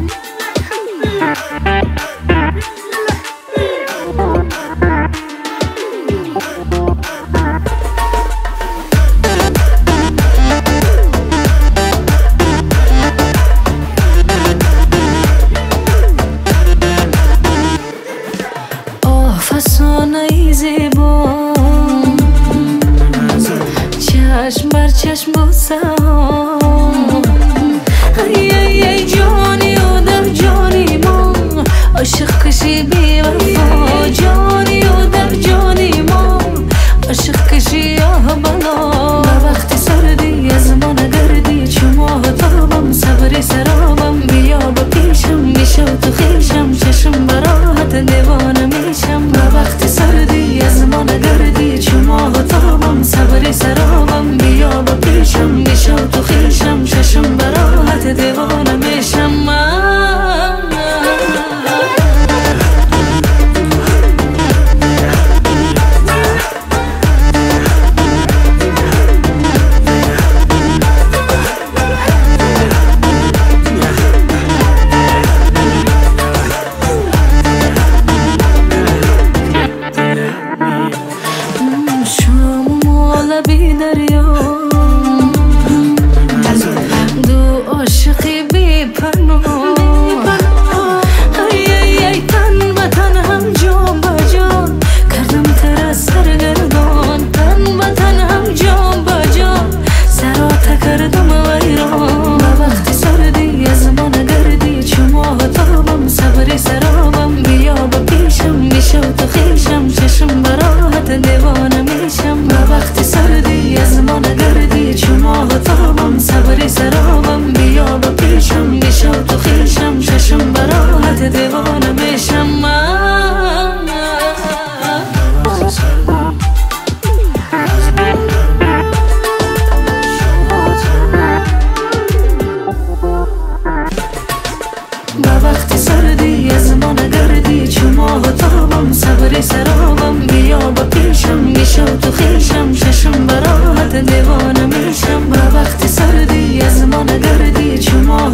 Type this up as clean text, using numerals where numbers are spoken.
فسانه‌ای زیبا چشم بر چشم بوسه ها ای جانی و در جانی ما عاشق کشی بی وفا جانی و در جانی ما عاشق کشی آه بلا وقتی سردی از ما نگردی چون ماه تابم صبر سرابم بیا با پیشم میشو تو خیشم چشم براحت دیوانه میشم وقتی سردی از ما نگردی چون ماه تابم صبر سرابم بیا با پیشم میشو تو خیشم چشم براحت دیوانه میشم لبی دریا دو عاشقی بی پناه ای تن به تن هم جان به جان کردم تر سرگردان تن به تن هم جان به جان سراته کردم ویران وقتی سردی از ما نگردی چون ماه تابم صبر سرابم بیا با پیشم میشو تو خیشم چشم براحت دیوانه میشم وقتی سردی از ما نگردی چون ماه تابم صبر سرابم بیا با پیشم میشو تو خیشم چشم براحت دیوانه میشم وقتی سردی از ما نگردی چون ماه تابم صبر سرابم بیا با پیشم میشو تو خیشم چشم براحت دیوانه میشم وقتی سردی از ما نگردی چون ماه